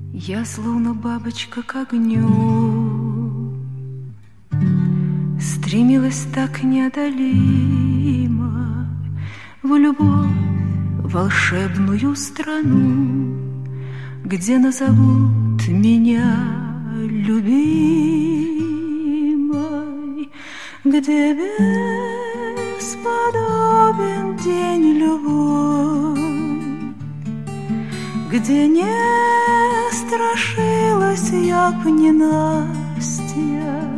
Я словно бабочка к огню, стремилась так неодолимо в любовь, волшебную страну, где назовут меня любимой, где бесподобен день любовь, где не страшилась я б ненастья.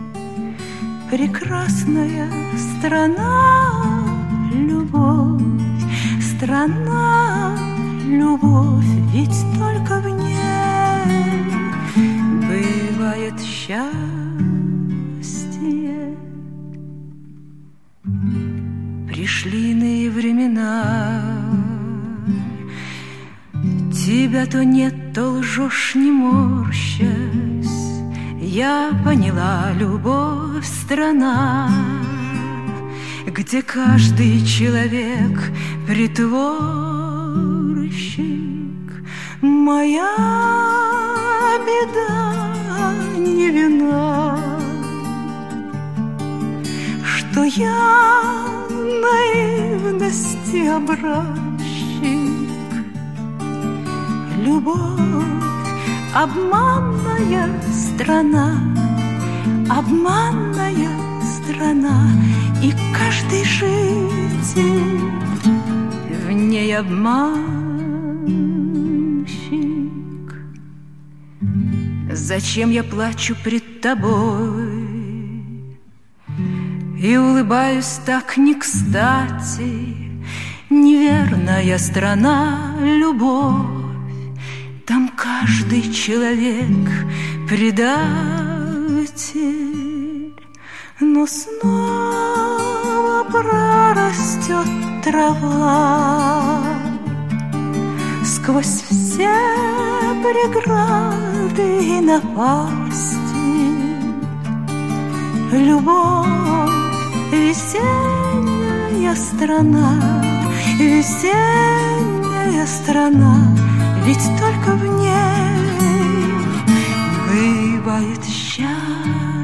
Прекрасная страна, любовь, страна, любовь, ведь только в ней бывает счастье. Пришли иные времена, тебя то нет, то лжешь, не морщась. Я поняла, любовь — страна, где каждый человек притворщик. Моя беда не вина, что я наивности образчик. Любовь — обманная страна, обманная страна, и каждый житель в ней обманщик. Зачем я плачу пред тобой и улыбаюсь так не кстати? Неверная страна, любовь, там каждый человек предатель. Но снова прорастет трава сквозь все преграды и напасти. Любовь — весенняя страна, весенняя страна, ведь только в ней бывает счастье.